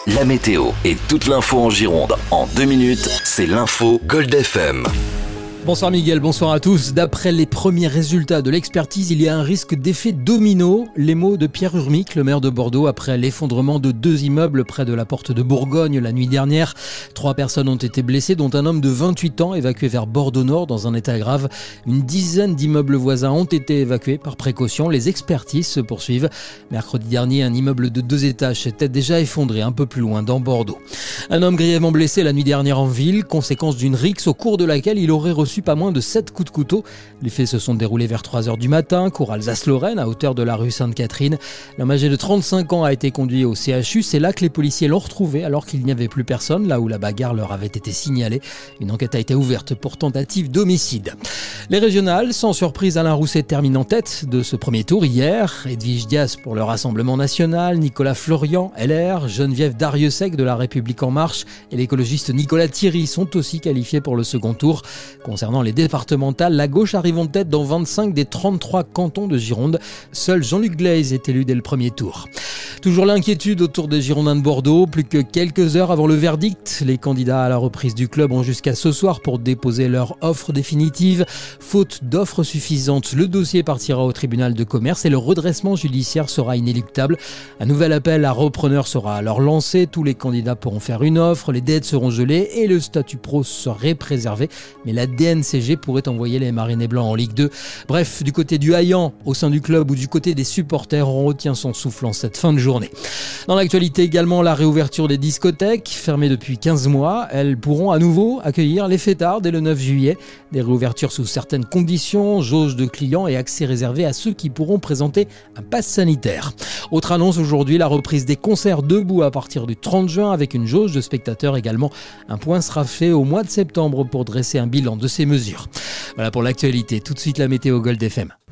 La météo et toute l'info en Gironde en 2 minutes, c'est l'info Gold FM. Bonsoir Miguel, bonsoir à tous. D'après les premiers résultats de l'expertise, il y a un risque d'effet domino. Les mots de Pierre Urmic, le maire de Bordeaux, après l'effondrement de 2 immeubles près de la porte de Bourgogne la nuit dernière. 3 personnes ont été blessées, dont un homme de 28 ans évacué vers Bordeaux-Nord dans un état grave. Une dizaine d'immeubles voisins ont été évacués par précaution. Les expertises se poursuivent. Mercredi dernier, un immeuble de 2 étages s'était déjà effondré un peu plus loin dans Bordeaux. Un homme grièvement blessé la nuit dernière en ville, conséquence d'une rixe au cours de laquelle il aurait reçu pas moins de 7 coups de couteau. Les faits se sont déroulés vers 3h du matin, cours Alsace-Lorraine, à hauteur de la rue Sainte-Catherine. L'homme âgé de 35 ans a été conduit au CHU. C'est là que les policiers l'ont retrouvé alors qu'il n'y avait plus personne, là où la bagarre leur avait été signalée. Une enquête a été ouverte pour tentative d'homicide. Les régionales, sans surprise, Alain Rousset termine en tête de ce premier tour hier. Edwige Dias pour le Rassemblement National, Nicolas Florian, LR, Geneviève Darrieussecq de La République En Marche et l'écologiste Nicolas Thierry sont aussi qualifiés pour le second tour. Concernant les départementales, la gauche arrive en tête dans 25 des 33 cantons de Gironde. Seul Jean-Luc Glaise est élu dès le premier tour. Toujours l'inquiétude autour des Girondins de Bordeaux. Plus que quelques heures avant le verdict, les candidats à la reprise du club ont jusqu'à ce soir pour déposer leur offre définitive. Faute d'offres suffisantes, le dossier partira au tribunal de commerce et le redressement judiciaire sera inéluctable. Un nouvel appel à repreneurs sera alors lancé. Tous les candidats pourront faire une offre, les dettes seront gelées et le statut pro serait préservé. Mais la DNCG pourrait envoyer les Marinés Blancs en Ligue 2. Bref, du côté du haillant, au sein du club ou du côté des supporters, on retient son souffle en cette fin de journée. Dans l'actualité également, la réouverture des discothèques, fermées depuis 15 mois. Elles pourront à nouveau accueillir les fêtards dès le 9 juillet. Des réouvertures sous certaines conditions, jauge de clients et accès réservé à ceux qui pourront présenter un pass sanitaire. Autre annonce aujourd'hui, la reprise des concerts debout à partir du 30 juin avec une jauge de spectateurs également. Un point sera fait au mois de septembre pour dresser un bilan de ces mesures. Voilà pour l'actualité. Tout de suite la météo Gold FM.